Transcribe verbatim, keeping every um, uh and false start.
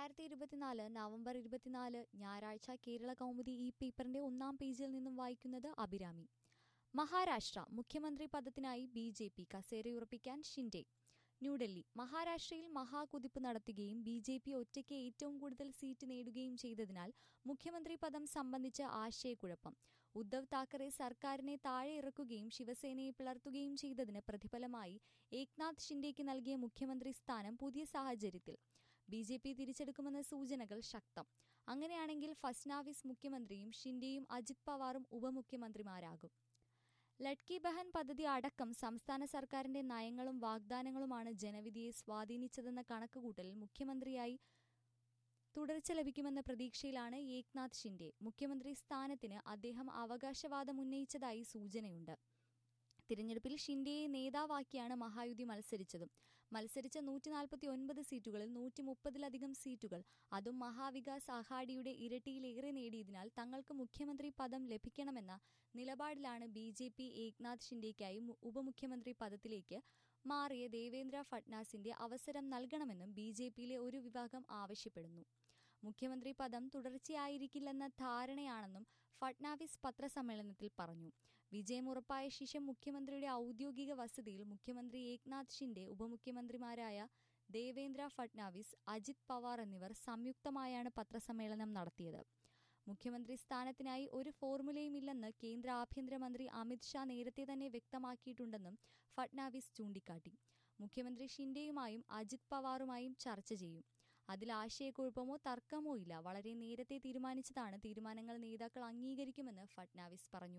രണ്ടായിരത്തി ഇരുപത്തിനാല് നവംബർ ഇരുപത്തിനാല് ഞായറാഴ്ച കേരള കൗമുദി ഈ പേപ്പറിന്റെ ഒന്നാം പേജിൽ നിന്നും വായിക്കുന്നത് അഭിരാമി. മഹാരാഷ്ട്ര മുഖ്യമന്ത്രി പദത്തിനായി ബി ജെ പി കസേരയുറപ്പിക്കാൻ ഷിൻഡെ. ന്യൂഡൽഹി. മഹാരാഷ്ട്രയിൽ മഹാകുതിപ്പ് നടത്തുകയും ബി ജെ പി ഒറ്റയ്ക്ക് ഏറ്റവും കൂടുതൽ സീറ്റ് നേടുകയും ചെയ്തതിനാൽ മുഖ്യമന്ത്രി പദം സംബന്ധിച്ച് ആശയക്കുഴപ്പം. ഉദ്ധവ് താക്കറെ സർക്കാരിനെ താഴെ ഇറക്കുകയും ശിവസേനയെ പിളർത്തുകയും ചെയ്തതിന് പ്രതിഫലമായി ഏക്നാഥ് ഷിൻഡെയ്ക്ക് നൽകിയ മുഖ്യമന്ത്രി സ്ഥാനം പുതിയ സാഹചര്യത്തിൽ ബി ജെ പി തിരിച്ചെടുക്കുമെന്ന സൂചനകൾ ശക്തം. അങ്ങനെയാണെങ്കിൽ ഫസ്നാവിസ് മുഖ്യമന്ത്രിയും ഷിൻഡെയും അജിത് പവാറും ഉപമുഖ്യമന്ത്രിമാരാകും. ലഡ്കി ബഹൻ പദ്ധതി അടക്കം സംസ്ഥാന സർക്കാരിന്റെ നയങ്ങളും വാഗ്ദാനങ്ങളുമാണ് ജനവിധിയെ സ്വാധീനിച്ചതെന്ന കണക്കുകൂട്ടലിൽ മുഖ്യമന്ത്രിയായി തുടർച്ച ലഭിക്കുമെന്ന പ്രതീക്ഷയിലാണ് ഏക്നാഥ് ഷിൻഡെ. മുഖ്യമന്ത്രി സ്ഥാനത്തിന് അദ്ദേഹം അവകാശവാദമുന്നയിച്ചതായി സൂചനയുണ്ട്. തിരഞ്ഞെടുപ്പിൽ ഷിൻഡെയെ നേതാവാക്കിയാണ് മഹായുതി മത്സരിച്ചതും. മത്സരിച്ച നൂറ്റി നാൽപ്പത്തി ഒൻപത് സീറ്റുകളിൽ നൂറ്റി മുപ്പതിലധികം സീറ്റുകൾ, അതും മഹാവികാസ് അഘാഡിയുടെ ഇരട്ടിയിലേറെ നേടിയതിനാൽ തങ്ങൾക്ക് മുഖ്യമന്ത്രി പദം ലഭിക്കണമെന്ന നിലപാടിലാണ് ബി ജെ പി. ഏക്നാഥ് ഷിൻഡെയ്ക്കായി ഉപമുഖ്യമന്ത്രി പദത്തിലേക്ക് മാറിയ ദേവേന്ദ്ര ഫട്നാസിന്റെ അവസരം നൽകണമെന്നും ബി ജെ പിയിലെ ഒരു വിഭാഗം ആവശ്യപ്പെടുന്നു. മുഖ്യമന്ത്രി പദം തുടർച്ചയായിരിക്കില്ലെന്ന ധാരണയാണെന്നും ഫട്നാവിസ് പത്രസമ്മേളനത്തിൽ പറഞ്ഞു. വിജയം ഉറപ്പായ ശേഷം മുഖ്യമന്ത്രിയുടെ ഔദ്യോഗിക വസതിയിൽ മുഖ്യമന്ത്രി ഏക്നാഥ് ഷിൻഡെ, ഉപമുഖ്യമന്ത്രിമാരായ ദേവേന്ദ്ര ഫട്നാവിസ്, അജിത് പവാർ എന്നിവർ സംയുക്തമായാണ് പത്രസമ്മേളനം നടത്തിയത്. മുഖ്യമന്ത്രി സ്ഥാനത്തിനായി ഒരു ഫോർമുലയുമില്ലെന്ന് കേന്ദ്ര ആഭ്യന്തരമന്ത്രി അമിത് ഷാ നേരത്തെ തന്നെ വ്യക്തമാക്കിയിട്ടുണ്ടെന്നും ഫട്നാവിസ് ചൂണ്ടിക്കാട്ടി. മുഖ്യമന്ത്രി ഷിൻഡെയുമായും അജിത് പവാറുമായും ചർച്ച ചെയ്യും. അതിൽ ആശയക്കുഴപ്പമോ തർക്കമോ ഇല്ല. വളരെ നേരത്തെ തീരുമാനിച്ചതാണ്. തീരുമാനങ്ങൾ നേതാക്കൾ അംഗീകരിക്കുമെന്ന് ഫട്നാവിസ് പറഞ്ഞു.